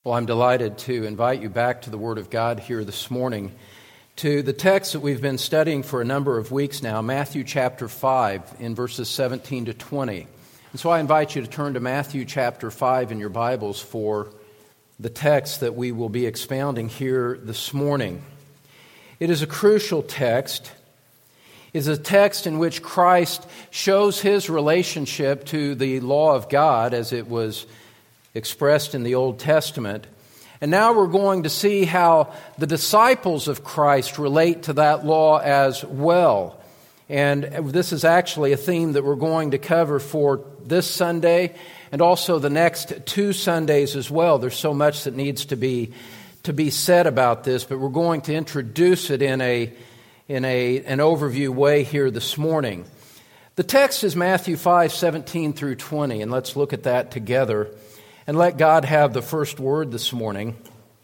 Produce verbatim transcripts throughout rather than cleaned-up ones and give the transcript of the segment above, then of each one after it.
Well, I'm delighted to invite you back to the Word of God here this morning, to the text that we've been studying for a number of weeks now, Matthew chapter five, in verses seventeen to twenty. And so I invite you to turn to Matthew chapter five in your Bibles for the text that we will be expounding here this morning. It is a crucial text. It is a text in which Christ shows his relationship to the law of God as it was expressed in the Old Testament. And now we're going to see how the disciples of Christ relate to that law as well. And this is actually a theme that we're going to cover for this Sunday and also the next two Sundays as well. There's so much that needs to be to be said about this, but we're going to introduce it in a in a an overview way here this morning. The text is Matthew five, seventeen through twenty, and let's look at that together. And let God have the first word this morning.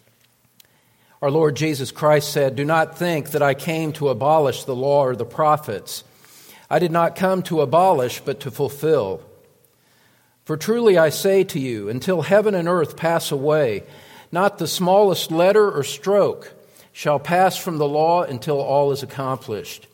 Our Lord Jesus Christ said, "Do not think that I came to abolish the law or the prophets. I did not come to abolish, but to fulfill. For truly I say to you, until heaven and earth pass away, not the smallest letter or stroke shall pass from the law until all is accomplished.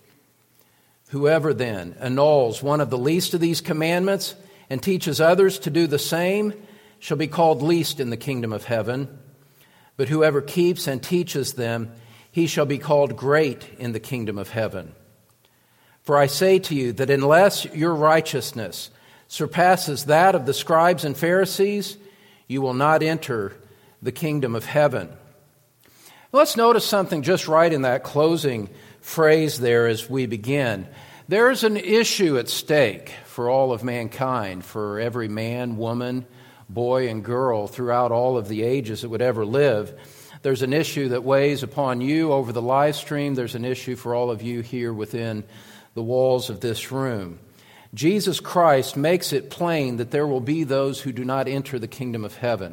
Whoever then annuls one of the least of these commandments and teaches others to do the same shall be called least in the kingdom of heaven. But whoever keeps and teaches them, he shall be called great in the kingdom of heaven. For I say to you that unless your righteousness surpasses that of the scribes and Pharisees, you will not enter the kingdom of heaven." Let's notice something just right in that closing phrase there as we begin. There is an issue at stake for all of mankind, for every man, woman, boy and girl throughout all of the ages that would ever live. There's an issue that weighs upon you over the live stream. There's an issue for all of you here within the walls of this room. Jesus Christ makes it plain that there will be those who do not enter the kingdom of heaven.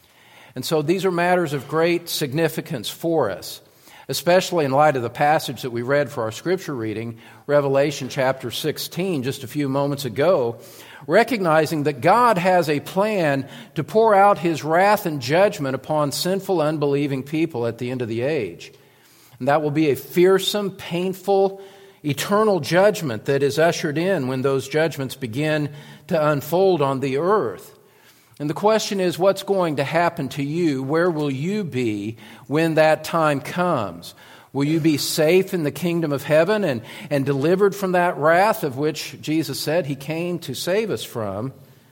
And so these are matters of great significance for us, especially in light of the passage that we read for our scripture reading, Revelation chapter sixteen, just a few moments ago, recognizing that God has a plan to pour out his wrath and judgment upon sinful, unbelieving people at the end of the age. And that will be a fearsome, painful, eternal judgment that is ushered in when those judgments begin to unfold on the earth. And the question is, what's going to happen to you? Where will you be when that time comes? Will you be safe in the kingdom of heaven and, and delivered from that wrath of which Jesus said he came to save us from?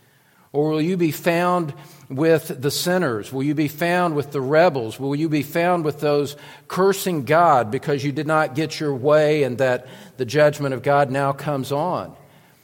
Or will you be found with the sinners? Will you be found with the rebels? Will you be found with those cursing God because you did not get your way and that the judgment of God now comes on?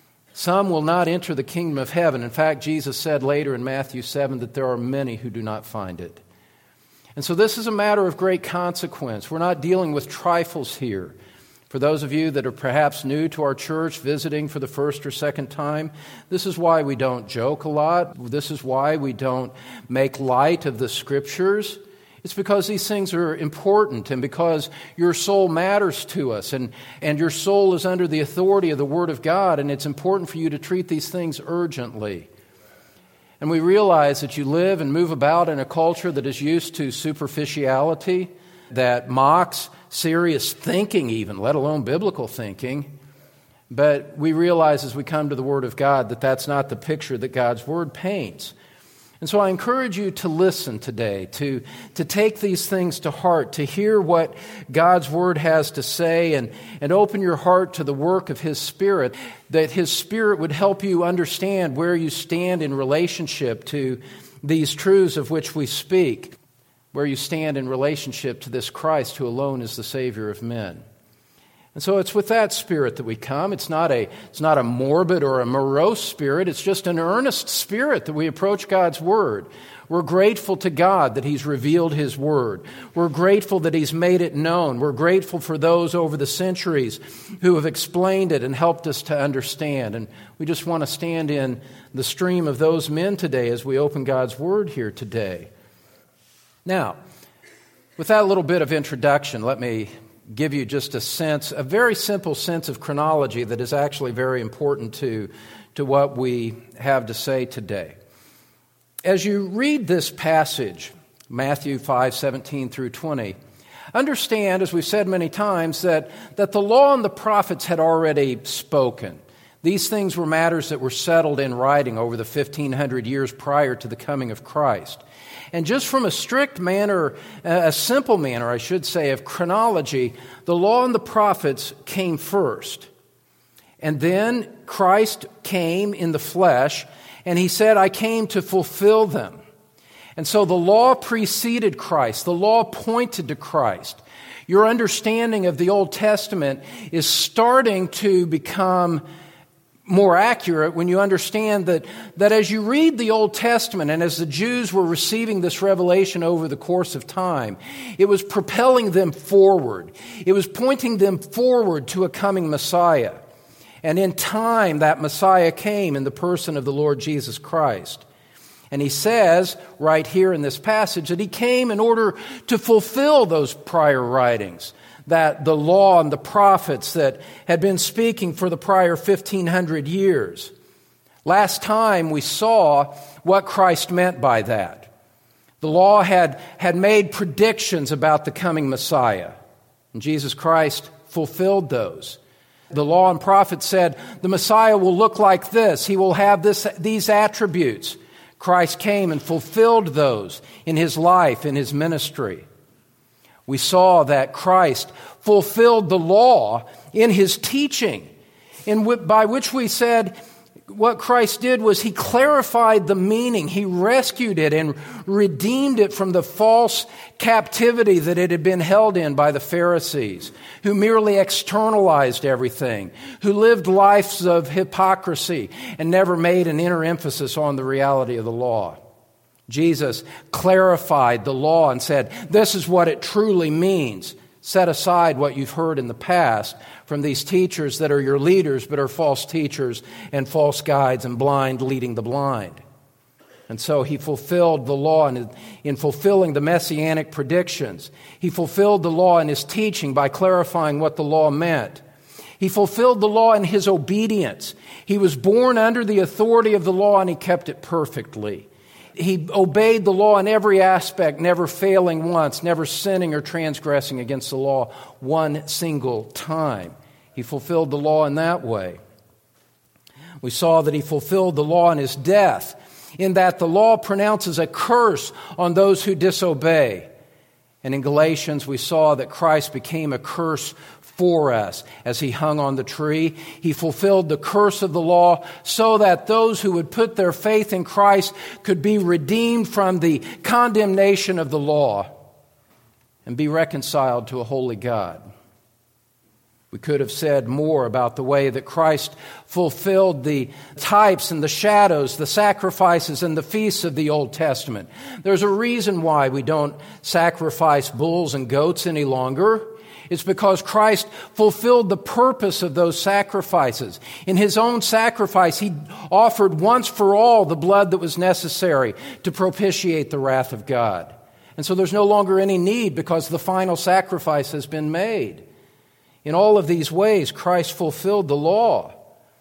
Some will not enter the kingdom of heaven. In fact, Jesus said later in Matthew seven that there are many who do not find it. And so this is a matter of great consequence. We're not dealing with trifles here. For those of you that are perhaps new to our church, visiting for the first or second time, this is why we don't joke a lot. This is why we don't make light of the Scriptures. It's because these things are important and because your soul matters to us and, and your soul is under the authority of the Word of God, and it's important for you to treat these things urgently. And we realize that you live and move about in a culture that is used to superficiality, that mocks serious thinking even, let alone biblical thinking. But we realize as we come to the Word of God that that's not the picture that God's Word paints. And so I encourage you to listen today, to, to take these things to heart, to hear what God's Word has to say, and, and open your heart to the work of His Spirit, that His Spirit would help you understand where you stand in relationship to these truths of which we speak, where you stand in relationship to this Christ who alone is the Savior of men. And so it's with that spirit that we come. It's not a it's not a morbid or a morose spirit. It's just an earnest spirit that we approach God's Word. We're grateful to God that He's revealed His Word. We're grateful that He's made it known. We're grateful for those over the centuries who have explained it and helped us to understand. And we just want to stand in the stream of those men today as we open God's Word here today. Now, with that little bit of introduction, let me give you just a sense, a very simple sense of chronology that is actually very important to, to what we have to say today. As you read this passage Matthew five, seventeen through twenty. Understand, as we've said many times, that, that the law and the prophets had already spoken. These things were matters that were settled in writing over the fifteen hundred years prior to the coming of Christ. And just from a strict manner, a simple manner, I should say, of chronology, the law and the prophets came first. And then Christ came in the flesh, and he said, I came to fulfill them. And so the law preceded Christ. The law pointed to Christ. Your understanding of the Old Testament is starting to become more accurate when you understand that, that as you read the Old Testament and as the Jews were receiving this revelation over the course of time, it was propelling them forward. It was pointing them forward to a coming Messiah. And in time, that Messiah came in the person of the Lord Jesus Christ. And he says right here in this passage that he came in order to fulfill those prior writings, that the law and the prophets that had been speaking for the prior fifteen hundred years. Last time we saw what Christ meant by that. The law had, had made predictions about the coming Messiah, and Jesus Christ fulfilled those. The law and prophets said, the Messiah will look like this. He will have this, these attributes. Christ came and fulfilled those in his life, in his ministry. We saw that Christ fulfilled the law in his teaching, in w- by which we said what Christ did was he clarified the meaning. He rescued it and redeemed it from the false captivity that it had been held in by the Pharisees, who merely externalized everything, who lived lives of hypocrisy and never made an inner emphasis on the reality of the law. Jesus clarified the law and said, this is what it truly means. Set aside what you've heard in the past from these teachers that are your leaders but are false teachers and false guides and blind leading the blind. And so he fulfilled the law in, in fulfilling the messianic predictions. He fulfilled the law in his teaching by clarifying what the law meant. He fulfilled the law in his obedience. He was born under the authority of the law and he kept it perfectly. He obeyed the law in every aspect, never failing once, never sinning or transgressing against the law one single time. He fulfilled the law in that way. We saw that he fulfilled the law in his death, in that the law pronounces a curse on those who disobey. And in Galatians, we saw that Christ became a curse for us as he hung on the tree. He fulfilled the curse of the law so that those who would put their faith in Christ could be redeemed from the condemnation of the law and be reconciled to a holy God. We could have said more about the way that Christ fulfilled the types and the shadows, the sacrifices and the feasts of the Old Testament. There's a reason why we don't sacrifice bulls and goats any longer. It's because Christ fulfilled the purpose of those sacrifices. In his own sacrifice, he offered once for all the blood that was necessary to propitiate the wrath of God. And so there's no longer any need because the final sacrifice has been made. In all of these ways, Christ fulfilled the law.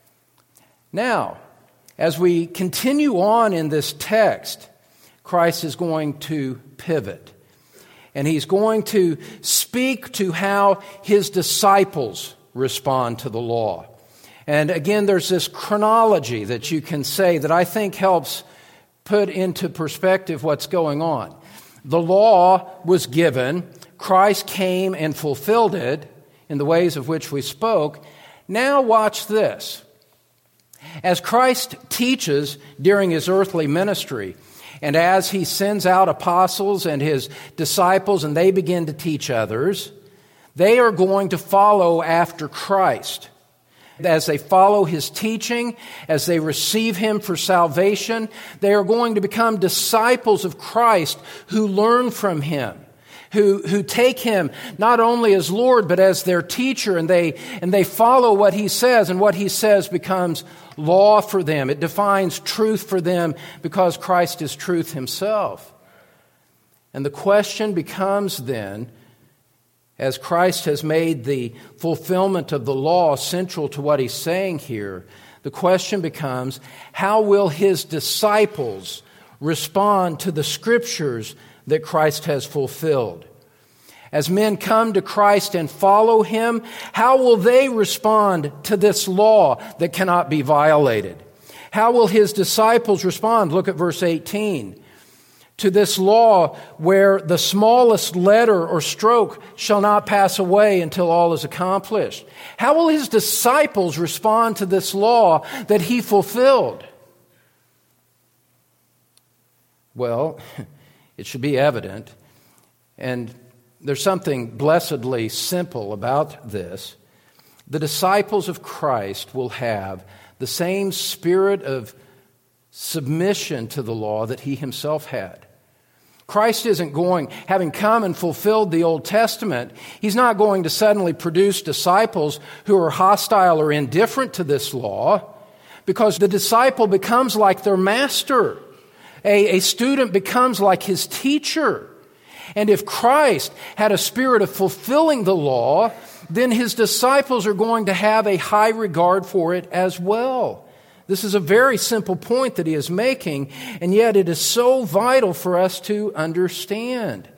Now, as we continue on in this text, Christ is going to pivot. And he's going to speak to how his disciples respond to the law. And again, there's this chronology that you can say that I think helps put into perspective what's going on. The law was given. Christ came and fulfilled it in the ways of which we spoke. Now watch this. As Christ teaches during his earthly ministry, and as he sends out apostles and his disciples and they begin to teach others, they are going to follow after Christ. As they follow his teaching, as they receive him for salvation, they are going to become disciples of Christ who learn from him, who, who take him not only as Lord but as their teacher, and they, and they follow what he says, and what he says becomes law for them. It defines truth for them because Christ is truth himself. And the question becomes then, as Christ has made the fulfillment of the law central to what he's saying here, the question becomes, how will his disciples respond to the Scriptures that Christ has fulfilled? As men come to Christ and follow Him, how will they respond to this law that cannot be violated? How will His disciples respond? Look at verse eighteen. To this law where the smallest letter or stroke shall not pass away until all is accomplished. How will His disciples respond to this law that He fulfilled? Well, it should be evident, and there's something blessedly simple about this. The disciples of Christ will have the same spirit of submission to the law that He Himself had. Christ isn't going, having come and fulfilled the Old Testament, He's not going to suddenly produce disciples who are hostile or indifferent to this law, because the disciple becomes like their master. A, a student becomes like his teacher. And if Christ had a spirit of fulfilling the law, then His disciples are going to have a high regard for it as well. This is a very simple point that He is making, and yet it is so vital for us to understand.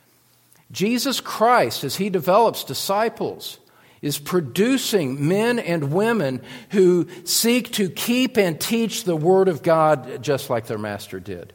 Jesus Christ, as He develops disciples, is producing men and women who seek to keep and teach the Word of God just like their Master did.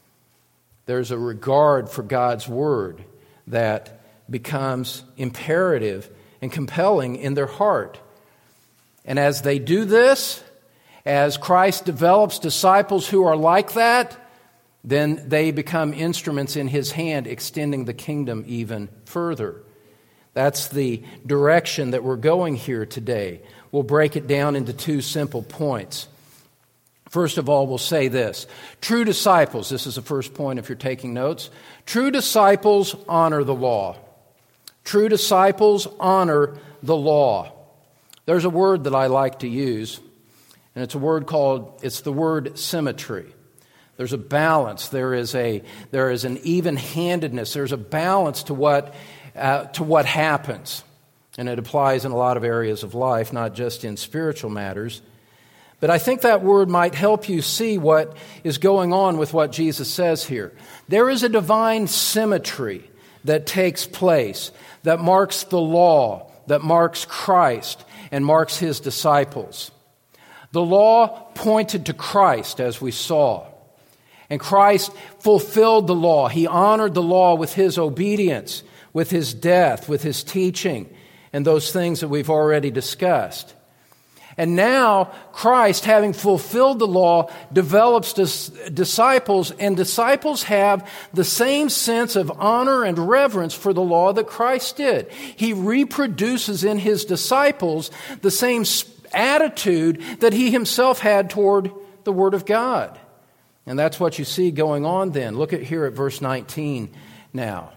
There's a regard for God's Word that becomes imperative and compelling in their heart. And as they do this, as Christ develops disciples who are like that, then they become instruments in His hand, extending the kingdom even further. That's the direction that we're going here today. We'll break it down into two simple points. First of all, we'll say this. True disciples, this is the first point if you're taking notes. True disciples honor the law. True disciples honor the law. There's a word that I like to use, and it's a word called, it's the word symmetry. There's a balance. There is a there is an even-handedness. There's a balance to what uh, to what happens, and it applies in a lot of areas of life, not just in spiritual matters. But I think that word might help you see what is going on with what Jesus says here. There is a divine symmetry that takes place that marks the law, that marks Christ, and marks His disciples. The law pointed to Christ, as we saw. And Christ fulfilled the law. He honored the law with His obedience, with His death, with His teaching, and those things that we've already discussed. And now, Christ, having fulfilled the law, develops dis- disciples, and disciples have the same sense of honor and reverence for the law that Christ did. He reproduces in His disciples the same attitude that He Himself had toward the Word of God. And that's what you see going on then. Look at here at verse nineteen now,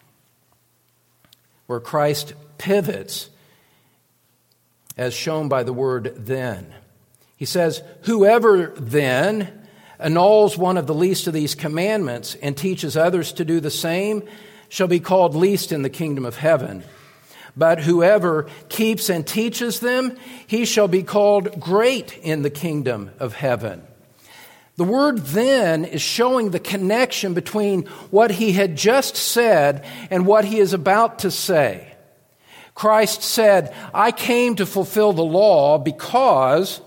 where Christ pivots as shown by the word then. He says, whoever then annuls one of the least of these commandments and teaches others to do the same shall be called least in the kingdom of heaven. But whoever keeps and teaches them, he shall be called great in the kingdom of heaven. The word then is showing the connection between what He had just said and what He is about to say. Christ said, I came to fulfill the law because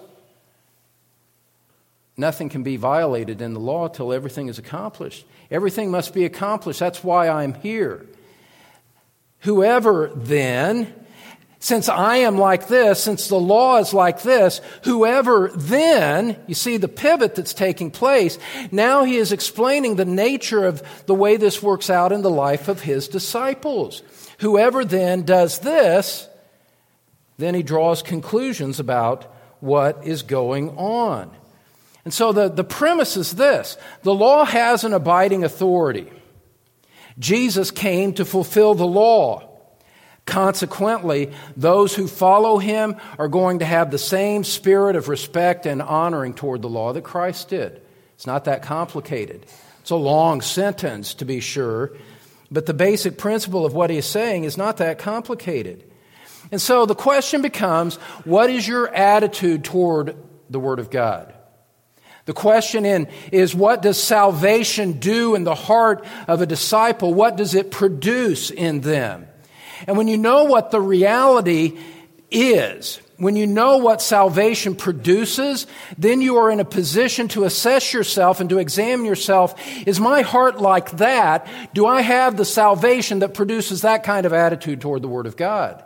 nothing can be violated in the law till everything is accomplished. Everything must be accomplished. That's why I'm here. Whoever then, since I am like this, since the law is like this, whoever then, you see the pivot that's taking place, now He is explaining the nature of the way this works out in the life of His disciples. Whoever then does this, then He draws conclusions about what is going on. And so the, the premise is this. The law has an abiding authority. Jesus came to fulfill the law. Consequently, those who follow Him are going to have the same spirit of respect and honoring toward the law that Christ did. It's not that complicated. It's a long sentence, to be sure, but the basic principle of what He is saying is not that complicated. And so the question becomes, what is your attitude toward the Word of God? The question in is, what does salvation do in the heart of a disciple? What does it produce in them? And when you know what the reality is, when you know what salvation produces, then you are in a position to assess yourself and to examine yourself. Is my heart like that? Do I have the salvation that produces that kind of attitude toward the Word of God?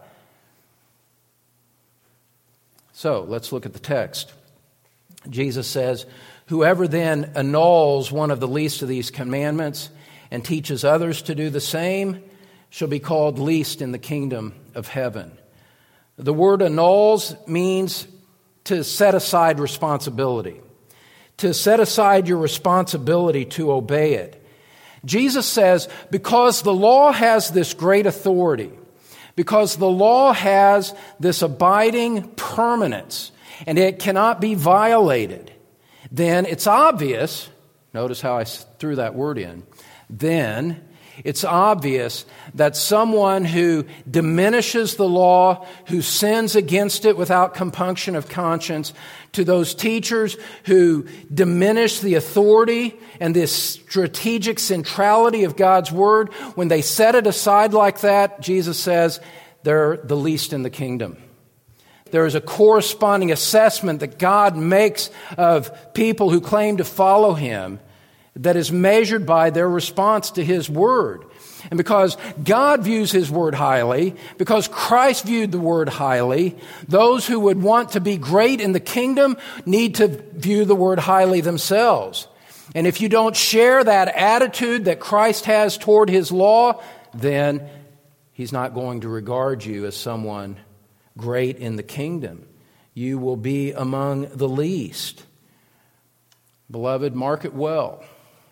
So, let's look at the text. Jesus says, "Whoever then annuls one of the least of these commandments and teaches others to do the same shall be called least in the kingdom of heaven." The word annuls means to set aside responsibility, to set aside your responsibility to obey it. Jesus says, because the law has this great authority, because the law has this abiding permanence, and it cannot be violated, then it's obvious, notice how I threw that word in, then it's obvious that someone who diminishes the law, who sins against it without compunction of conscience, to those teachers who diminish the authority and this strategic centrality of God's Word, when they set it aside like that, Jesus says, they're the least in the kingdom. There is a corresponding assessment that God makes of people who claim to follow Him that is measured by their response to His Word. And because God views His Word highly, because Christ viewed the Word highly, those who would want to be great in the kingdom need to view the Word highly themselves. And if you don't share that attitude that Christ has toward His law, then He's not going to regard you as someone great in the kingdom. You will be among the least. Beloved, mark it well.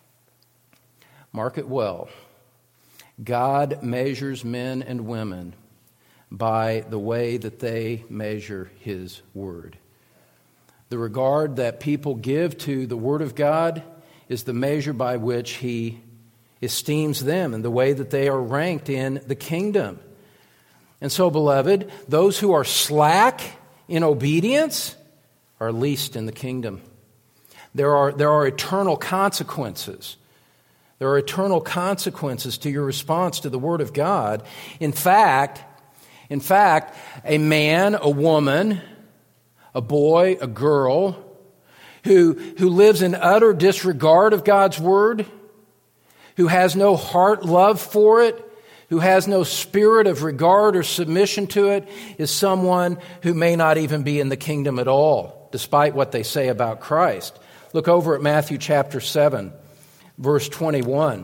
Mark it well. God measures men and women by the way that they measure His Word. The regard that people give to the Word of God is the measure by which He esteems them and the way that they are ranked in the kingdom. And so, beloved, those who are slack in obedience are least in the kingdom. There are, there are eternal consequences. There are eternal consequences to your response to the Word of God. In fact, in fact, a man, a woman, a boy, a girl, who, who lives in utter disregard of God's Word, who has no heart love for it, who has no spirit of regard or submission to it, is someone who may not even be in the kingdom at all, despite what they say about Christ. Look over at Matthew chapter seven. Verse twenty-one.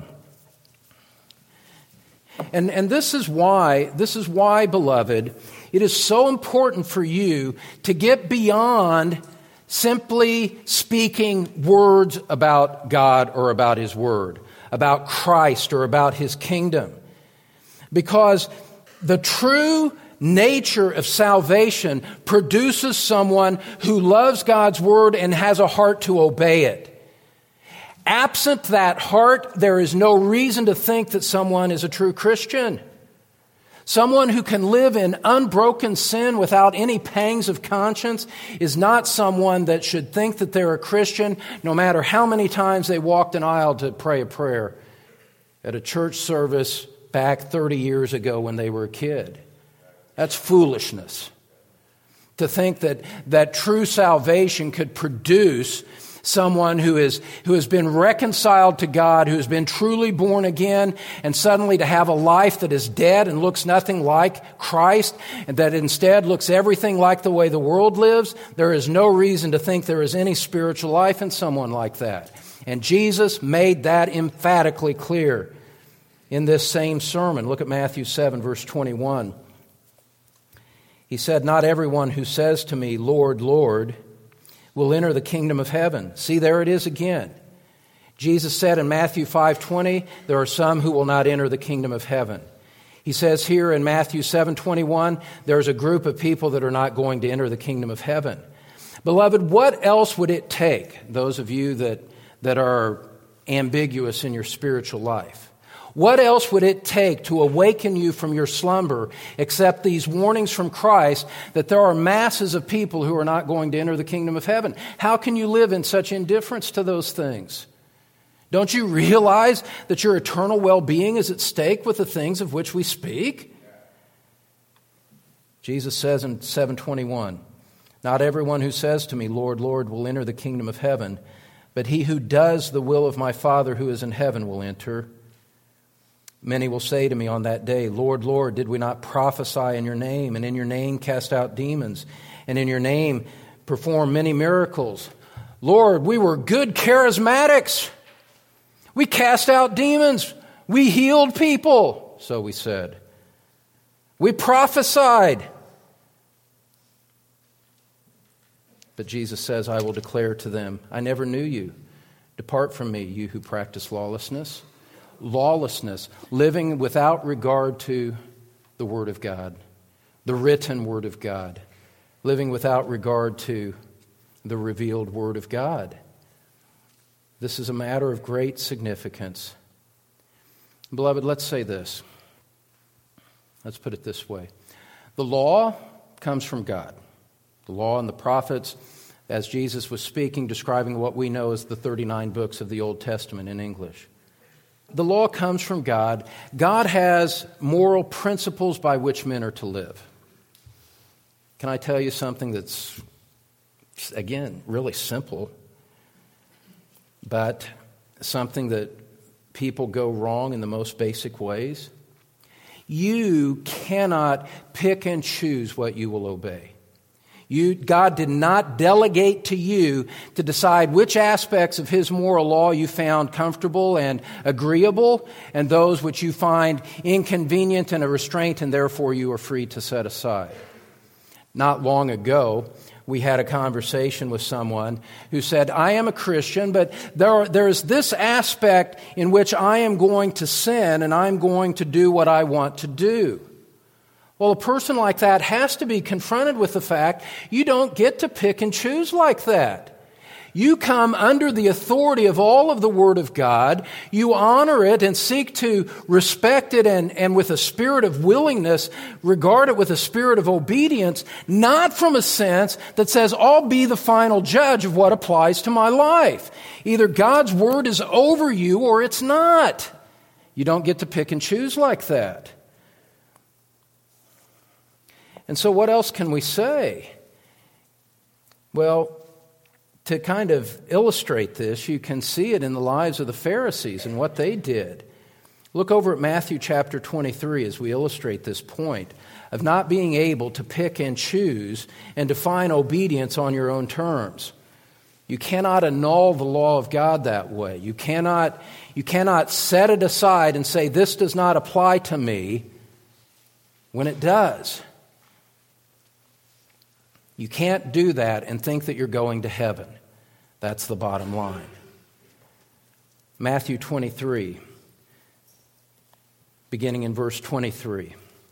And, and this is why, this is why, beloved, it is so important for you to get beyond simply speaking words about God or about His Word, about Christ or about His kingdom. Because the true nature of salvation produces someone who loves God's Word and has a heart to obey it. Absent that heart, there is no reason to think that someone is a true Christian. Someone who can live in unbroken sin without any pangs of conscience is not someone that should think that they're a Christian, no matter how many times they walked an aisle to pray a prayer at a church service back thirty years ago when they were a kid. That's foolishness. To think that, that true salvation could produce someone who is who has been reconciled to God, who has been truly born again, and suddenly to have a life that is dead and looks nothing like Christ, and that instead looks everything like the way the world lives, there is no reason to think there is any spiritual life in someone like that. And Jesus made that emphatically clear in this same sermon. Look at Matthew seven, verse twenty-one. He said, "Not everyone who says to me, 'Lord, Lord,' will enter the kingdom of heaven." See, there it is again. Jesus said in Matthew five twenty, there are some who will not enter the kingdom of heaven. He says here in Matthew seven twenty-one, there's a group of people that are not going to enter the kingdom of heaven. Beloved, what else would it take, those of you that, that are ambiguous in your spiritual life, What else would it take to awaken you from your slumber except these warnings from Christ that there are masses of people who are not going to enter the kingdom of heaven? How can you live in such indifference to those things? Don't you realize that your eternal well-being is at stake with the things of which we speak? Jesus says in seven twenty-one, "Not everyone who says to me, 'Lord, Lord,' will enter the kingdom of heaven, but he who does the will of my Father who is in heaven will enter. Many will say to me on that day, 'Lord, Lord, did we not prophesy in your name, and in your name cast out demons, and in your name perform many miracles? Lord, we were good charismatics. We cast out demons. We healed people,' so we said. We prophesied." But Jesus says, "I will declare to them, I never knew you. Depart from me, you who practice lawlessness." Lawlessness, living without regard to the Word of God, the written Word of God, living without regard to the revealed Word of God. This is a matter of great significance. Beloved, let's say this. Let's put it this way. The law comes from God. The law and the prophets, as Jesus was speaking, describing what we know as the thirty-nine books of the Old Testament in English. The law comes from God. God has moral principles by which men are to live. Can I tell you something that's, again, really simple, but something that people go wrong in the most basic ways? You cannot pick and choose what you will obey. You, God did not delegate to you to decide which aspects of His moral law you found comfortable and agreeable, and those which you find inconvenient and a restraint, and therefore you are free to set aside. Not long ago, we had a conversation with someone who said, "I am a Christian, but there are, there is this aspect in which I am going to sin, and I'm going to do what I want to do." Well, a person like that has to be confronted with the fact you don't get to pick and choose like that. You come under the authority of all of the Word of God. You honor it and seek to respect it and, and with a spirit of willingness, regard it with a spirit of obedience, not from a sense that says, "I'll be the final judge of what applies to my life." Either God's Word is over you or it's not. You don't get to pick and choose like that. And so what else can we say? Well, to kind of illustrate this, you can see it in the lives of the Pharisees and what they did. Look over at Matthew chapter twenty-three as we illustrate this point of not being able to pick and choose and define obedience on your own terms. You cannot annul the law of God that way. You cannot, you cannot set it aside and say, "This does not apply to me," when it does. You can't do that and think that you're going to heaven. That's the bottom line. Matthew twenty-three, beginning in verse twenty-three.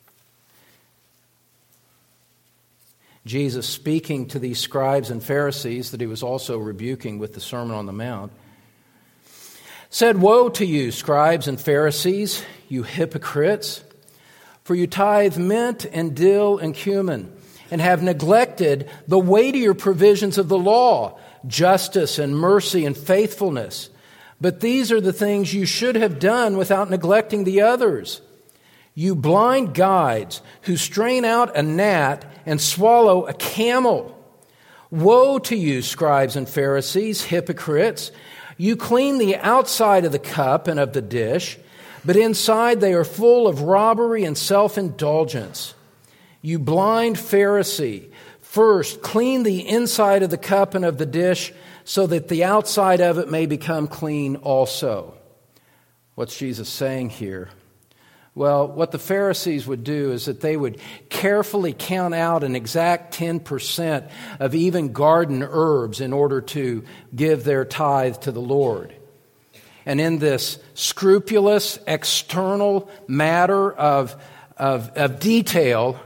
Jesus, speaking to these scribes and Pharisees that he was also rebuking with the Sermon on the Mount, said, "Woe to you, scribes and Pharisees, you hypocrites! For you tithe mint and dill and cumin, and have neglected the weightier provisions of the law, justice and mercy and faithfulness. But these are the things you should have done without neglecting the others. You blind guides who strain out a gnat and swallow a camel. Woe to you, scribes and Pharisees, hypocrites! You clean the outside of the cup and of the dish, but inside they are full of robbery and self-indulgence. You blind Pharisee, first clean the inside of the cup and of the dish, so that the outside of it may become clean also." What's Jesus saying here? Well, what the Pharisees would do is that they would carefully count out an exact ten percent of even garden herbs in order to give their tithe to the Lord. And in this scrupulous external matter of, of, of detail,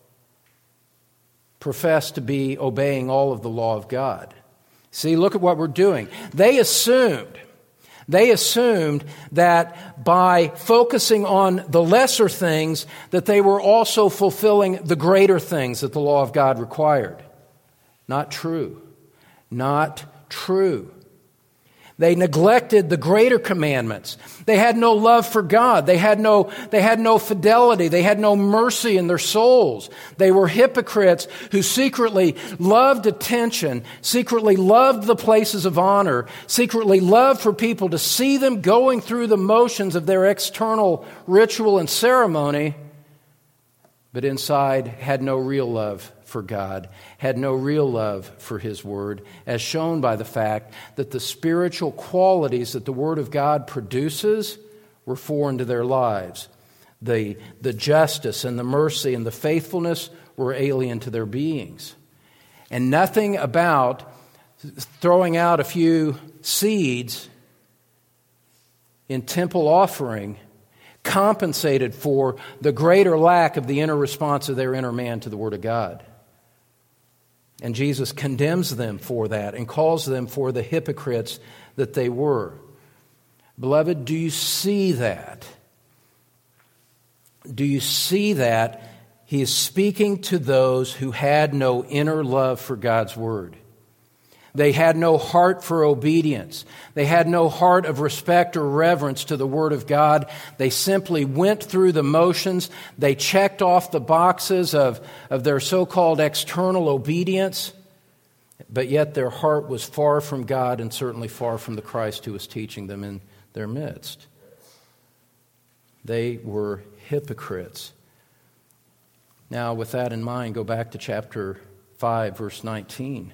profess to be obeying all of the law of God. See, look at what we're doing. They assumed They assumed that by focusing on the lesser things, that they were also fulfilling the greater things that the law of God required. Not true. Not true. They neglected the greater commandments. They had no love for God. They had no, they had no fidelity. They had no mercy in their souls. They were hypocrites who secretly loved attention, secretly loved the places of honor, secretly loved for people to see them going through the motions of their external ritual and ceremony, but inside had no real love for God, had no real love for His Word, as shown by the fact that the spiritual qualities that the Word of God produces were foreign to their lives. The, the justice and the mercy and the faithfulness were alien to their beings. And nothing about throwing out a few seeds in temple offering compensated for the greater lack of the inner response of their inner man to the Word of God. And Jesus condemns them for that and calls them for the hypocrites that they were. Beloved, do you see that? Do you see that? He is speaking to those who had no inner love for God's Word. They had no heart for obedience. They had no heart of respect or reverence to the Word of God. They simply went through the motions. They checked off the boxes of, of their so-called external obedience, but yet their heart was far from God and certainly far from the Christ who was teaching them in their midst. They were hypocrites. Now, with that in mind, go back to chapter five, verse nineteen.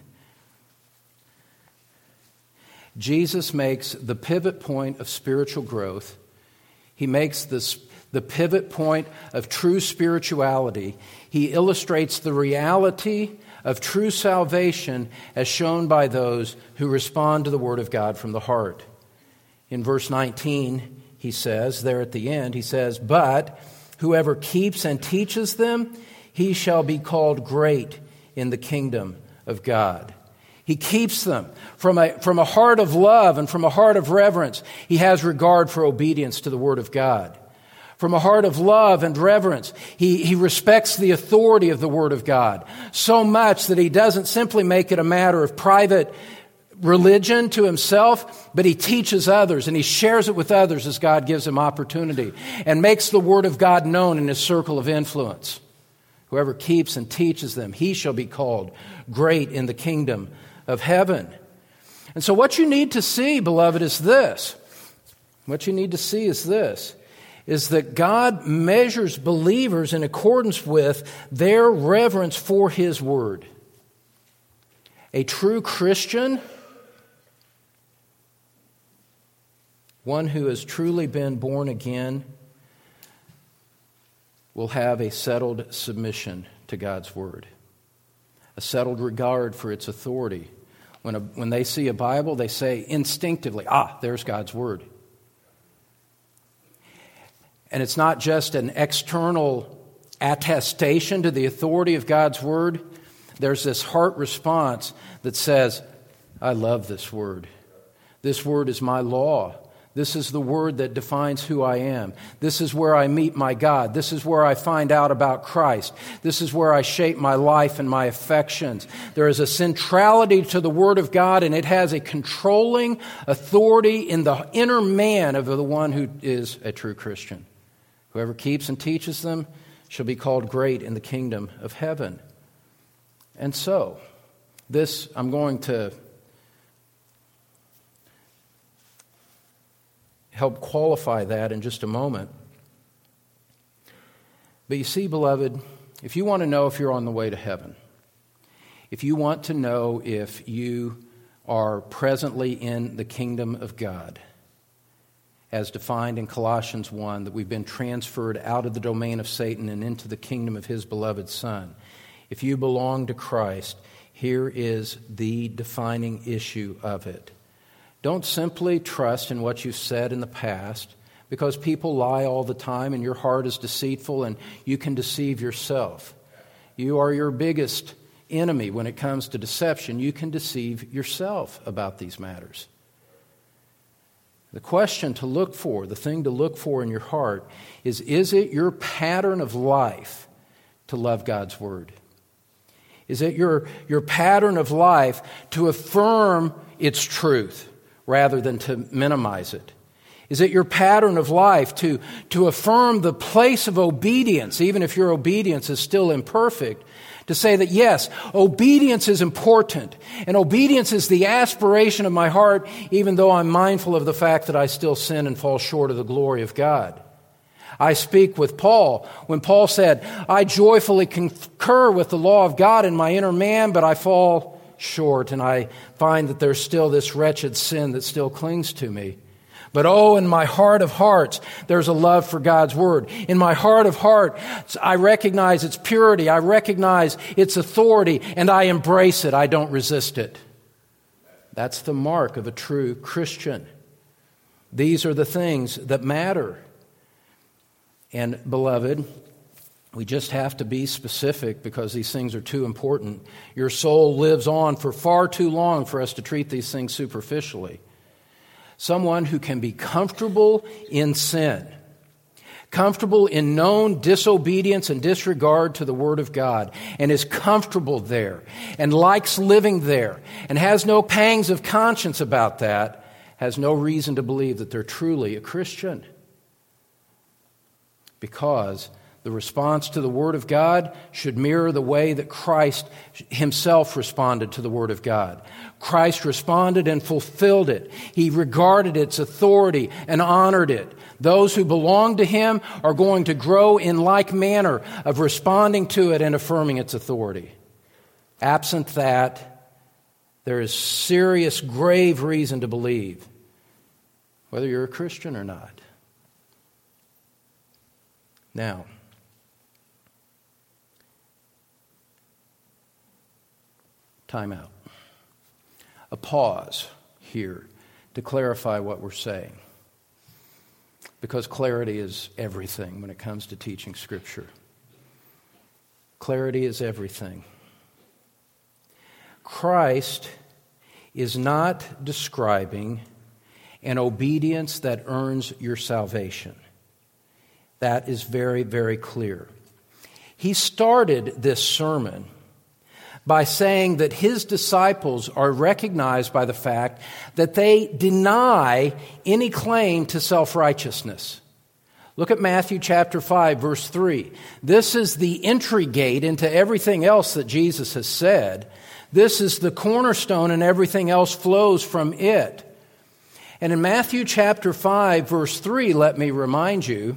Jesus makes the pivot point of spiritual growth. He makes this the pivot point of true spirituality. He illustrates the reality of true salvation as shown by those who respond to the Word of God from the heart. In verse nineteen, he says, there at the end, he says, "But whoever keeps and teaches them, he shall be called great in the kingdom of God." He keeps them from a, from a heart of love and from a heart of reverence. He has regard for obedience to the Word of God. From a heart of love and reverence, he, he respects the authority of the Word of God so much that he doesn't simply make it a matter of private religion to himself, but he teaches others and he shares it with others as God gives him opportunity and makes the Word of God known in his circle of influence. Whoever keeps and teaches them, he shall be called great in the kingdom of heaven. And so what you need to see, beloved, is this. What you need to see is this, is that God measures believers in accordance with their reverence for His Word. A true Christian, one who has truly been born again, will have a settled submission to God's Word, a settled regard for its authority. When, a, when they see a Bible, they say instinctively, ah, there's God's Word. And it's not just an external attestation to the authority of God's Word. There's this heart response that says, I love this Word. This Word is my law. This is the Word that defines who I am. This is where I meet my God. This is where I find out about Christ. This is where I shape my life and my affections. There is a centrality to the Word of God, and it has a controlling authority in the inner man of the one who is a true Christian. Whoever keeps and teaches them shall be called great in the kingdom of heaven. And so, this, I'm going to help qualify that in just a moment. But you see, beloved, if you want to know if you're on the way to heaven, if you want to know if you are presently in the kingdom of God, as defined in Colossians one, that we've been transferred out of the domain of Satan and into the kingdom of His beloved Son, if you belong to Christ, here is the defining issue of it. Don't simply trust in what you've said in the past, because people lie all the time and your heart is deceitful and you can deceive yourself. You are your biggest enemy when it comes to deception. You can deceive yourself about these matters. The question to look for, the thing to look for in your heart is, is it your pattern of life to love God's Word? Is it your, your pattern of life to affirm its truth rather than to minimize it? Is it your pattern of life to, to affirm the place of obedience, even if your obedience is still imperfect, to say that, yes, obedience is important, and obedience is the aspiration of my heart, even though I'm mindful of the fact that I still sin and fall short of the glory of God? I speak with Paul when Paul said, I joyfully concur with the law of God in my inner man, but I fall short, and I find that there's still this wretched sin that still clings to me. But oh, in my heart of hearts, there's a love for God's Word. In my heart of hearts, I recognize its purity, I recognize its authority, and I embrace it. I don't resist it. That's the mark of a true Christian. These are the things that matter. And beloved, we just have to be specific because these things are too important. Your soul lives on for far too long for us to treat these things superficially. Someone who can be comfortable in sin, comfortable in known disobedience and disregard to the Word of God, and is comfortable there, and likes living there, and has no pangs of conscience about that, has no reason to believe that they're truly a Christian. Because the response to the Word of God should mirror the way that Christ Himself responded to the Word of God. Christ responded and fulfilled it. He regarded its authority and honored it. Those who belong to Him are going to grow in like manner of responding to it and affirming its authority. Absent that, there is serious, grave reason to believe, whether you're a Christian or not. Now, time out. A pause here to clarify what we're saying. Because clarity is everything when it comes to teaching Scripture. Clarity is everything. Christ is not describing an obedience that earns your salvation. That is very, very clear. He started this sermon by saying that His disciples are recognized by the fact that they deny any claim to self-righteousness. Look at Matthew chapter five, verse three. This is the entry gate into everything else that Jesus has said. This is the cornerstone, and everything else flows from it. And in Matthew chapter five, verse three, let me remind you,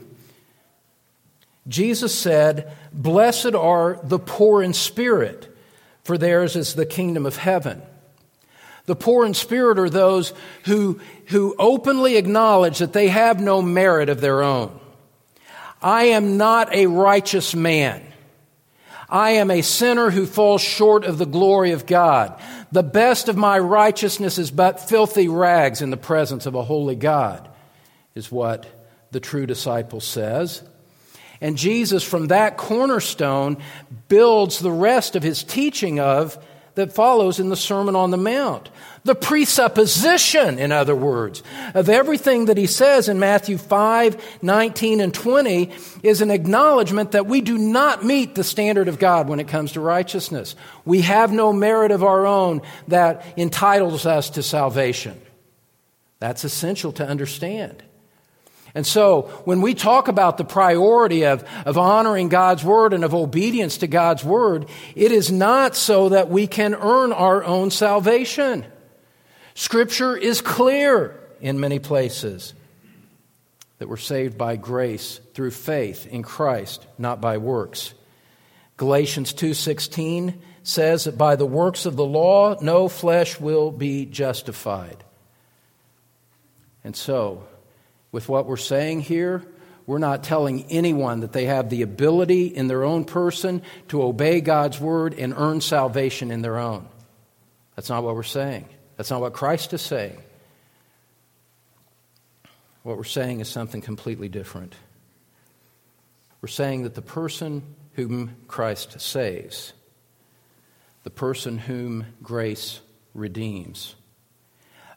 Jesus said, "Blessed are the poor in spirit, for theirs is the kingdom of heaven." The poor in spirit are those who, who openly acknowledge that they have no merit of their own. I am not a righteous man. I am a sinner who falls short of the glory of God. The best of my righteousness is but filthy rags in the presence of a holy God, is what the true disciple says. And Jesus, from that cornerstone, builds the rest of His teaching of that follows in the Sermon on the Mount. The presupposition, in other words, of everything that He says in Matthew five, nineteen, and twenty is an acknowledgement that we do not meet the standard of God when it comes to righteousness. We have no merit of our own that entitles us to salvation. That's essential to understand. And so, when we talk about the priority of, of honoring God's Word and of obedience to God's Word, it is not so that we can earn our own salvation. Scripture is clear in many places that we're saved by grace through faith in Christ, not by works. Galatians two sixteen says that by the works of the law, no flesh will be justified. And so, with what we're saying here, we're not telling anyone that they have the ability in their own person to obey God's Word and earn salvation in their own. That's not what we're saying. That's not what Christ is saying. What we're saying is something completely different. We're saying that the person whom Christ saves, the person whom grace redeems,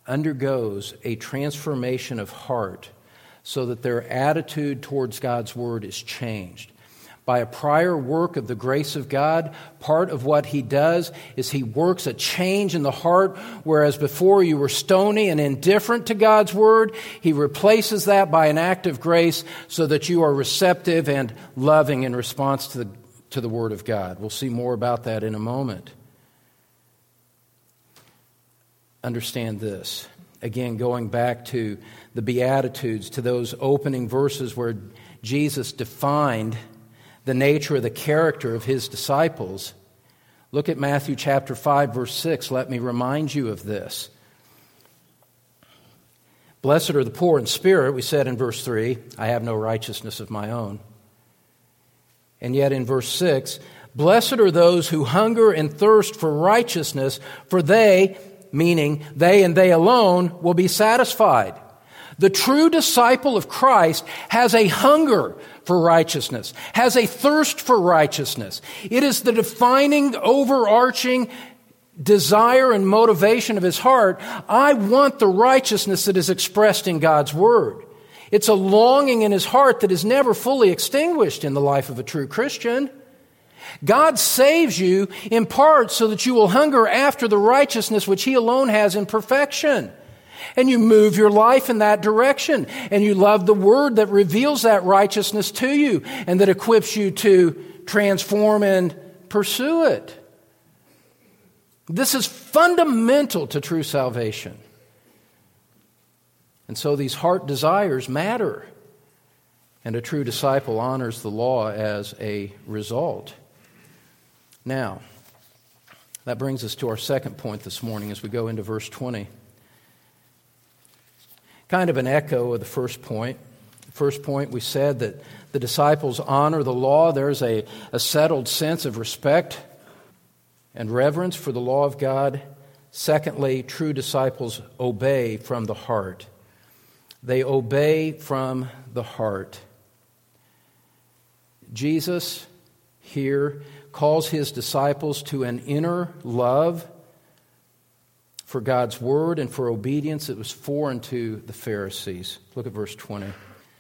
undergoes a transformation of heart so that their attitude towards God's Word is changed. By a prior work of the grace of God, part of what He does is He works a change in the heart, whereas before you were stony and indifferent to God's Word, He replaces that by an act of grace so that you are receptive and loving in response to the, to the Word of God. We'll see more about that in a moment. Understand this. Again, going back to the Beatitudes, to those opening verses where Jesus defined the nature of the character of His disciples. Look at Matthew chapter five, verse six. Let me remind you of this. Blessed are the poor in spirit, we said in verse three, I have no righteousness of my own. And yet in verse six, blessed are those who hunger and thirst for righteousness, for they, meaning they and they alone, will be satisfied. The true disciple of Christ has a hunger for righteousness, has a thirst for righteousness. It is the defining, overarching desire and motivation of his heart. I want the righteousness that is expressed in God's Word. It's a longing in his heart that is never fully extinguished in the life of a true Christian. God saves you in part so that you will hunger after the righteousness which He alone has in perfection. And you move your life in that direction. And you love the Word that reveals that righteousness to you and that equips you to transform and pursue it. This is fundamental to true salvation. And so these heart desires matter. And a true disciple honors the law as a result. Now, that brings us to our second point this morning as we go into verse twenty. Kind of an echo of the first point. The first point, we said that the disciples honor the law. There's a, a settled sense of respect and reverence for the law of God. Secondly, true disciples obey from the heart. They obey from the heart. Jesus here calls His disciples to an inner love for God's Word and for obedience that was foreign to the Pharisees. Look at verse twenty.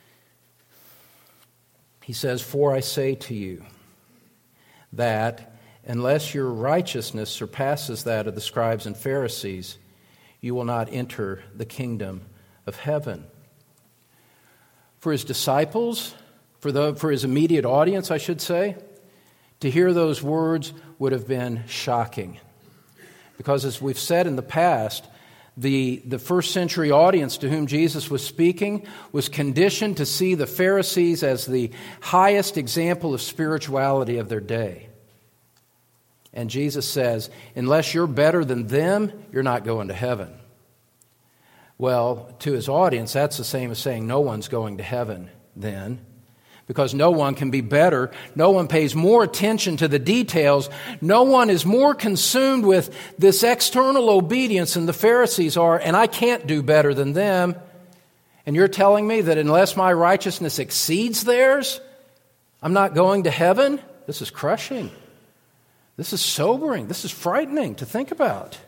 He says, "For I say to you that unless your righteousness surpasses that of the scribes and Pharisees, you will not enter the kingdom of heaven." For His disciples, for the for His immediate audience, I should say, to hear those words would have been shocking. Because as we've said in the past, the, the first century audience to whom Jesus was speaking was conditioned to see the Pharisees as the highest example of spirituality of their day. And Jesus says, unless you're better than them, you're not going to heaven. Well, to His audience, that's the same as saying no one's going to heaven then. Because no one can be better. No one pays more attention to the details. No one is more consumed with this external obedience than the Pharisees are, and I can't do better than them. And you're telling me that unless my righteousness exceeds theirs, I'm not going to heaven? This is crushing. This is sobering. This is frightening to think about.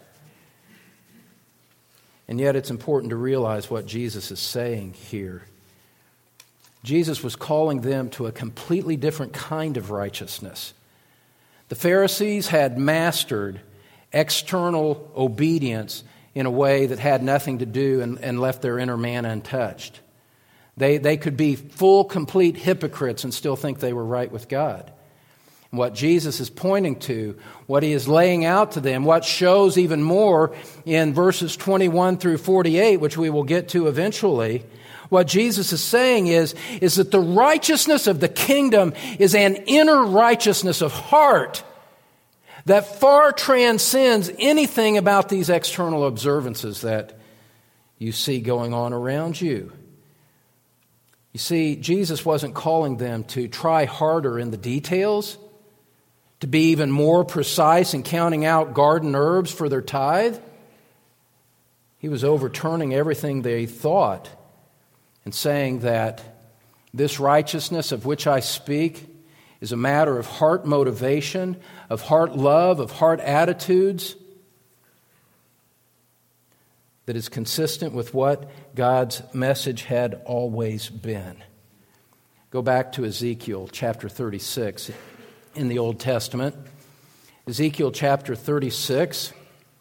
And yet it's important to realize what Jesus is saying here. Jesus was calling them to a completely different kind of righteousness. The Pharisees had mastered external obedience in a way that had nothing to do and, and left their inner man untouched. They, they could be full, complete hypocrites and still think they were right with God. And what Jesus is pointing to, what He is laying out to them, what shows even more in verses twenty-one through forty-eight, which we will get to eventually. What Jesus is saying is, is that the righteousness of the kingdom is an inner righteousness of heart that far transcends anything about these external observances that you see going on around you. You see, Jesus wasn't calling them to try harder in the details, to be even more precise in counting out garden herbs for their tithe. He was overturning everything they thought and saying that this righteousness of which I speak is a matter of heart motivation, of heart love, of heart attitudes that is consistent with what God's message had always been. Go back to Ezekiel chapter thirty-six in the Old Testament. Ezekiel chapter thirty-six.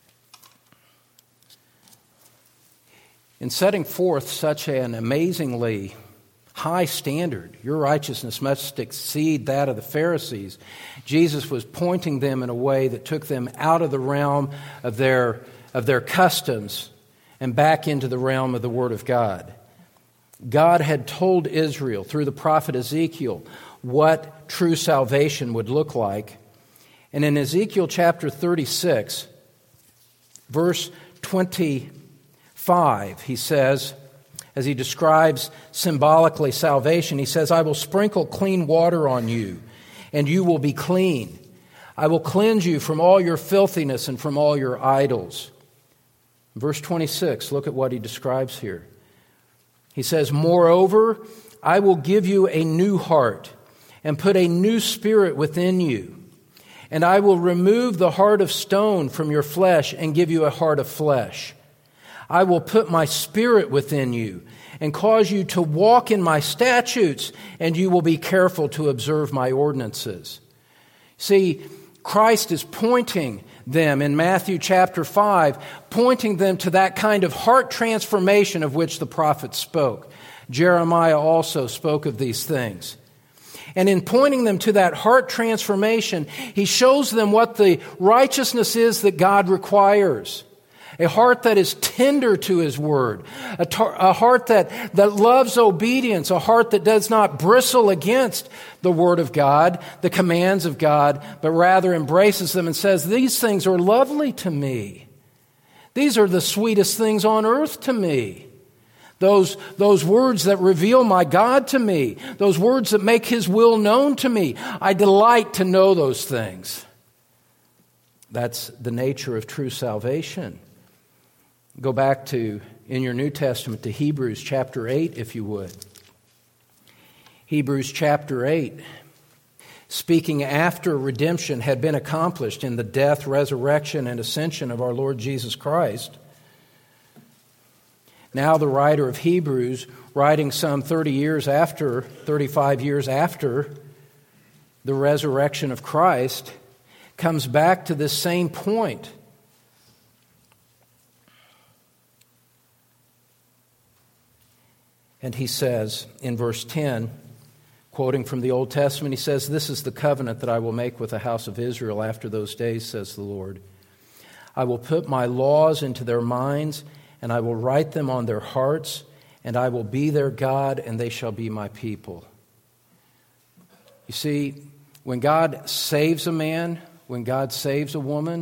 In setting forth such an amazingly high standard, your righteousness must exceed that of the Pharisees, Jesus was pointing them in a way that took them out of the realm of their, of their customs and back into the realm of the Word of God. God had told Israel through the prophet Ezekiel what true salvation would look like. And in Ezekiel chapter thirty-six, verse twenty-five, he says, as he describes symbolically salvation, he says, I will sprinkle clean water on you, and you will be clean. I will cleanse you from all your filthiness and from all your idols. Verse twenty-six, look at what he describes here. He says, moreover, I will give you a new heart and put a new spirit within you. And I will remove the heart of stone from your flesh and give you a heart of flesh. I will put my spirit within you and cause you to walk in my statutes, and you will be careful to observe my ordinances. See, Christ is pointing them in Matthew chapter five, pointing them to that kind of heart transformation of which the prophet spoke. Jeremiah also spoke of these things. And in pointing them to that heart transformation, he shows them what the righteousness is that God requires. A heart that is tender to His Word. A, tar- a heart that, that loves obedience. A heart that does not bristle against the Word of God, the commands of God, but rather embraces them and says, these things are lovely to me. These are the sweetest things on earth to me. Those, those words that reveal my God to me. Those words that make His will known to me. I delight to know those things. That's the nature of true salvation. Go back to, in your New Testament, to Hebrews chapter eight, if you would. Hebrews chapter eight, speaking after redemption had been accomplished in the death, resurrection, and ascension of our Lord Jesus Christ. Now the writer of Hebrews, writing some thirty years after, thirty-five years after the resurrection of Christ, comes back to this same point. And he says in verse ten, quoting from the Old Testament, he says, this is the covenant that I will make with the house of Israel after those days, says the Lord. I will put my laws into their minds, and I will write them on their hearts, and I will be their God, and they shall be my people. You see, when God saves a man, when God saves a woman,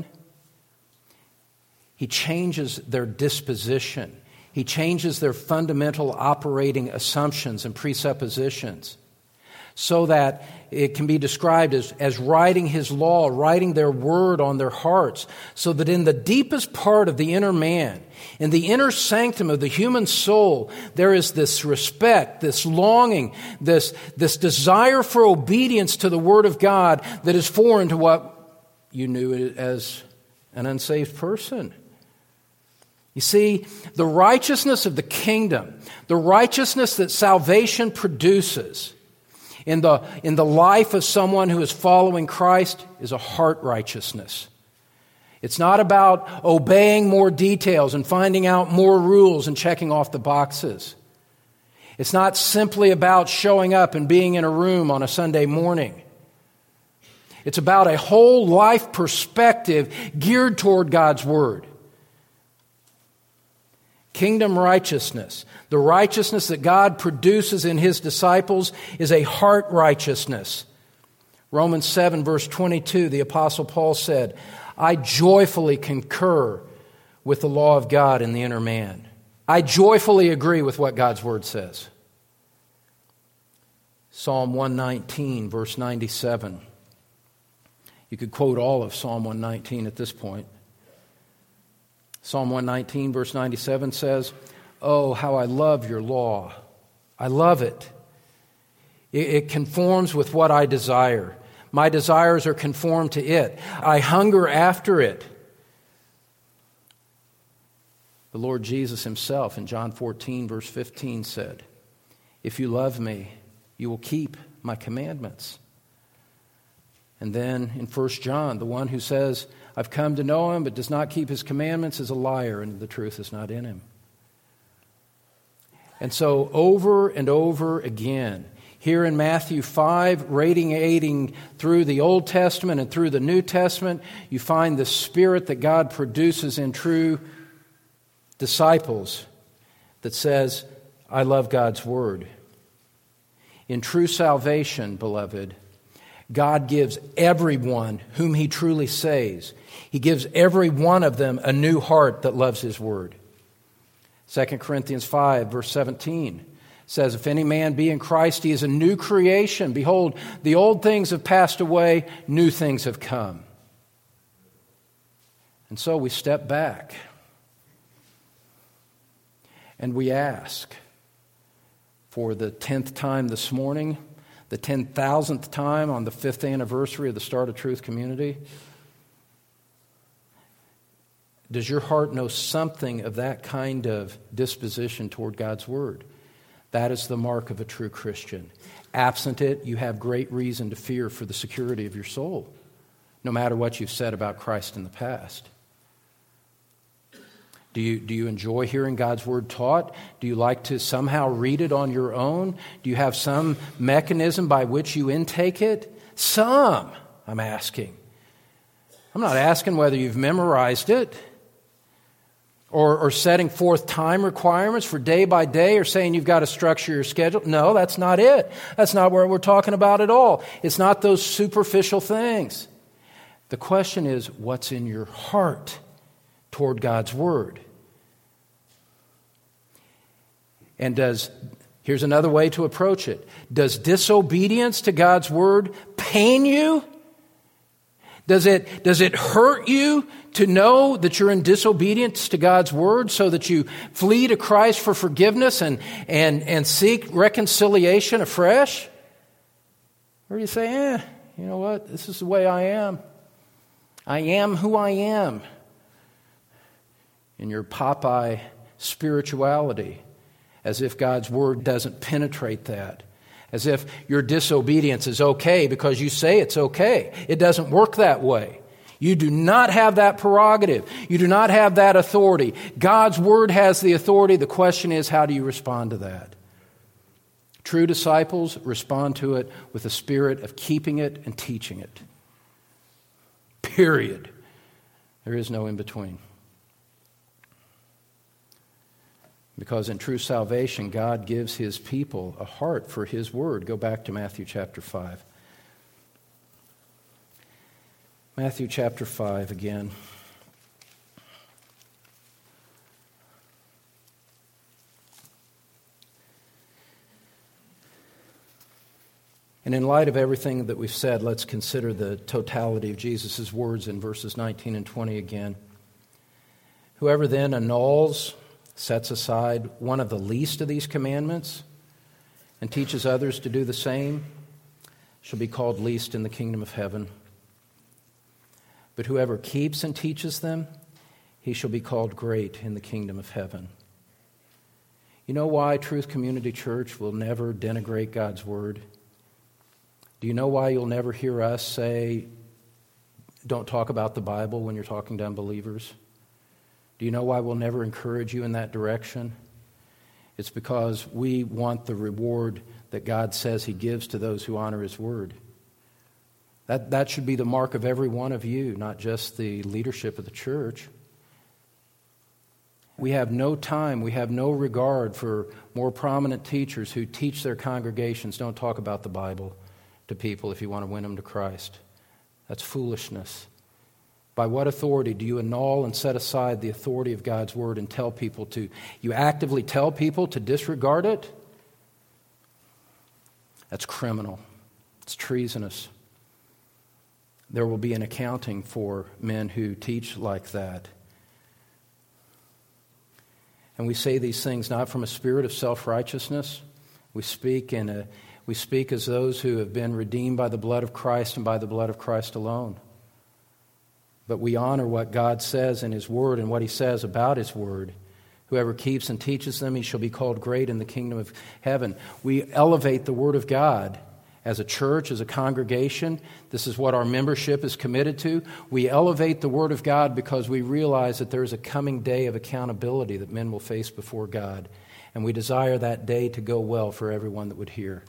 He changes their disposition. He changes their fundamental operating assumptions and presuppositions so that it can be described as, as writing His law, writing their word on their hearts, so that in the deepest part of the inner man, in the inner sanctum of the human soul, there is this respect, this longing, this, this desire for obedience to the Word of God that is foreign to what you knew as an unsaved person. You see, the righteousness of the kingdom, the righteousness that salvation produces in the, in the life of someone who is following Christ is a heart righteousness. It's not about obeying more details and finding out more rules and checking off the boxes. It's not simply about showing up and being in a room on a Sunday morning. It's about a whole life perspective geared toward God's Word. Kingdom righteousness, the righteousness that God produces in His disciples, is a heart righteousness. Romans seven, verse twenty-two, the Apostle Paul said, I joyfully concur with the law of God in the inner man. I joyfully agree with what God's Word says. Psalm one nineteen, verse ninety-seven. You could quote all of Psalm one nineteen at this point. Psalm one nineteen, verse ninety-seven says, oh, how I love your law. I love it. It, it conforms with what I desire. My desires are conformed to it. I hunger after it. The Lord Jesus himself in John fourteen, verse fifteen said, "If you love me, you will keep my commandments." And then in First John, the one who says, "I've come to know him but does not keep his commandments is a liar, and the truth is not in him." And so over and over again, here in Matthew five, radiating through the Old Testament and through the New Testament, you find the spirit that God produces in true disciples that says, "I love God's Word." In true salvation, beloved, God gives everyone whom He truly saves. He gives every one of them a new heart that loves His Word. Second Corinthians five, verse seventeen says, "If any man be in Christ, he is a new creation. Behold, the old things have passed away, new things have come." And so we step back and we ask for the tenth time this morning, the ten thousandth time on the fifth anniversary of the Start of Truth community. Does your heart know something of that kind of disposition toward God's Word? That is the mark of a true Christian. Absent it, you have great reason to fear for the security of your soul, no matter what you've said about Christ in the past. Do you, do you enjoy hearing God's Word taught? Do you like to somehow read it on your own? Do you have some mechanism by which you intake it? Some, I'm asking. I'm not asking whether you've memorized it or, or setting forth time requirements for day by day or saying you've got to structure your schedule. No, that's not it. That's not what we're talking about at all. It's not those superficial things. The question is, what's in your heart toward God's Word? And does, here's another way to approach it. Does disobedience to God's Word pain you? Does it, does it hurt you to know that you're in disobedience to God's Word so that you flee to Christ for forgiveness and, and, and seek reconciliation afresh? Or do you say, eh, you know what, this is the way I am. I am who I am. In your Popeye spirituality, as if God's Word doesn't penetrate that. As if your disobedience is okay because you say it's okay. It doesn't work that way. You do not have that prerogative. You do not have that authority. God's Word has the authority. The question is, how do you respond to that? True disciples respond to it with a spirit of keeping it and teaching it. Period. There is no in between. Because in true salvation, God gives His people a heart for His Word. Go back to Matthew chapter five. Matthew chapter five again. And in light of everything that we've said, let's consider the totality of Jesus' words in verses nineteen and twenty again. "Whoever then annuls, sets aside one of the least of these commandments and teaches others to do the same shall be called least in the kingdom of heaven. But whoever keeps and teaches them, he shall be called great in the kingdom of heaven." You know why Truth Community Church will never denigrate God's Word? Do you know why you'll never hear us say, don't talk about the Bible when you're talking to unbelievers? Do you know why we'll never encourage you in that direction? It's because we want the reward that God says He gives to those who honor His Word. That, that should be the mark of every one of you, not just the leadership of the church. We have no time, we have no regard for more prominent teachers who teach their congregations, don't talk about the Bible to people if you want to win them to Christ. That's foolishness. By what authority do you annul and set aside the authority of God's Word and tell people to, you actively tell people to disregard it? That's criminal. It's treasonous. There will be an accounting for men who teach like that. And we say these things not from a spirit of self-righteousness. We speak in a, we speak as those who have been redeemed by the blood of Christ and by the blood of Christ alone. But we honor what God says in His Word and what He says about His Word Whoever keeps and teaches them, he shall be called great in the kingdom of heaven. We elevate the Word of God as a church, as a congregation. This is what our membership is committed to. We elevate the Word of God because we realize that there is a coming day of accountability that men will face before God. And we desire that day to go well for everyone that would hear.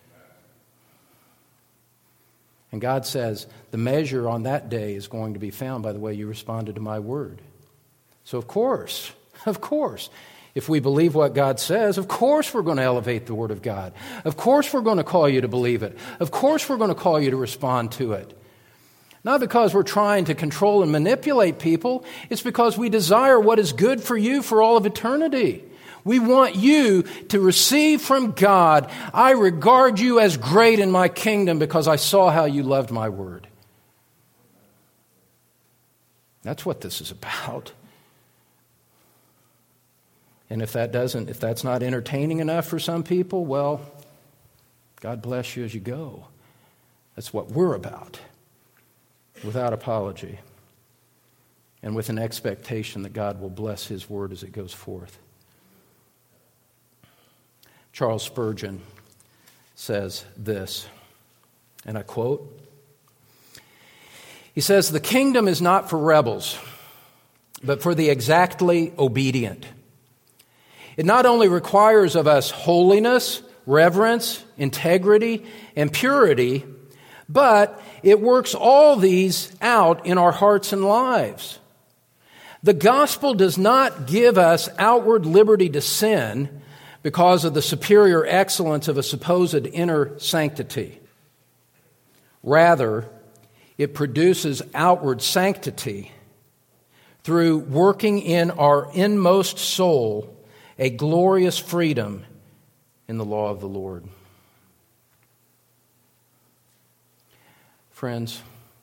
And God says, the measure on that day is going to be found by the way you responded to my word. So of course, of course, if we believe what God says, of course we're going to elevate the Word of God. Of course we're going to call you to believe it. Of course we're going to call you to respond to it. Not because we're trying to control and manipulate people. It's because we desire what is good for you for all of eternity. We want you to receive from God, I regard you as great in my kingdom because I saw how you loved my word. That's what this is about. And if that doesn't, if that's not entertaining enough for some people, well, God bless you as you go. That's what we're about, without apology, and with an expectation that God will bless His word as it goes forth. Charles Spurgeon says this, and I quote, he says, "The kingdom is not for rebels, but for the exactly obedient. It not only requires of us holiness, reverence, integrity, and purity, but it works all these out in our hearts and lives. The gospel does not give us outward liberty to sin because of the superior excellence of a supposed inner sanctity. Rather, it produces outward sanctity through working in our inmost soul a glorious freedom in the law of the Lord." Friends,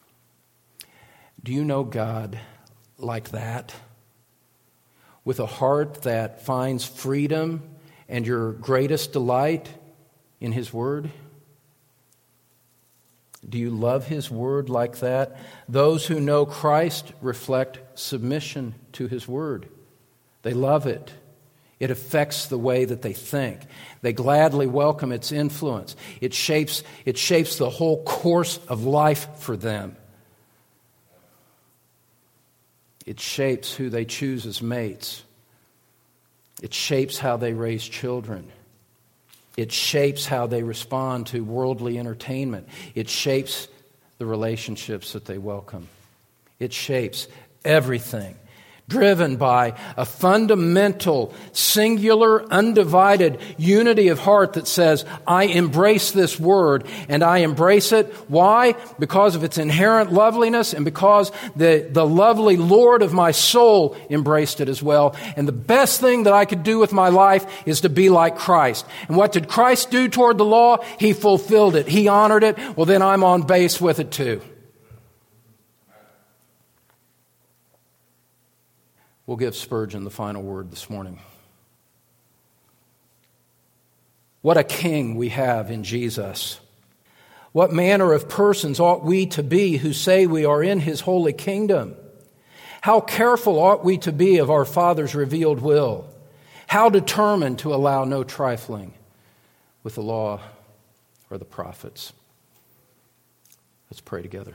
do you know God like that? With a heart that finds freedom and your greatest delight in His Word? Do you love His Word like that? Those who know Christ reflect submission to His Word. They love it. It affects the way that they think. They gladly welcome its influence. It shapes, it shapes the whole course of life for them. It shapes who they choose as mates. It shapes how they raise children. It shapes how they respond to worldly entertainment. It shapes the relationships that they welcome. It shapes everything, driven by a fundamental, singular, undivided unity of heart that says, I embrace this word, and I embrace it. Why? Because of its inherent loveliness, and because the, the lovely Lord of my soul embraced it as well. And the best thing that I could do with my life is to be like Christ. And what did Christ do toward the law? He fulfilled it. He honored it. Well, then I'm on base with it too. We'll give Spurgeon the final word this morning. What a king we have in Jesus. What manner of persons ought we to be who say we are in His holy kingdom? How careful ought we to be of our Father's revealed will? How determined to allow no trifling with the law or the prophets? Let's pray together.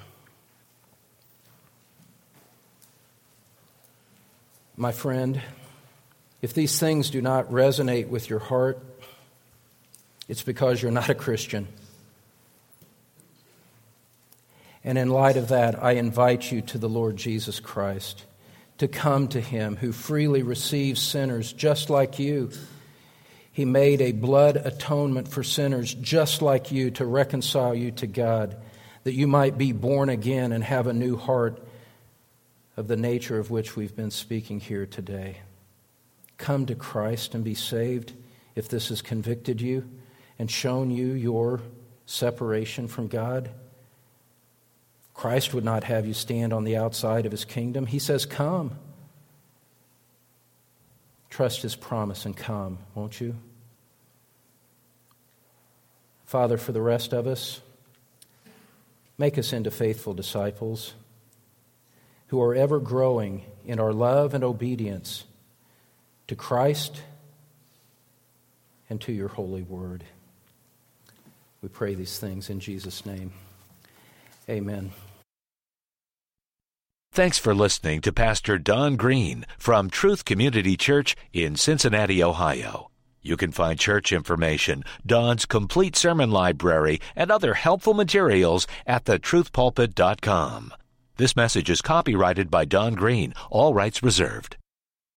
My friend, if these things do not resonate with your heart, it's because you're not a Christian. And in light of that, I invite you to the Lord Jesus Christ, to come to Him who freely receives sinners just like you. He made a blood atonement for sinners just like you to reconcile you to God, that you might be born again and have a new heart of the nature of which we've been speaking here today. Come to Christ and be saved if this has convicted you and shown you your separation from God. Christ would not have you stand on the outside of His kingdom. He says, come. Trust His promise and come, won't you? Father, for the rest of us, make us into faithful disciples who are ever growing in our love and obedience to Christ, and to your holy word. We pray these things in Jesus' name. Amen. Thanks for listening to Pastor Don Green from Truth Community Church in Cincinnati, Ohio. You can find church information, Don's complete sermon library, and other helpful materials at the truth pulpit dot com. This message is copyrighted by Don Green, all rights reserved.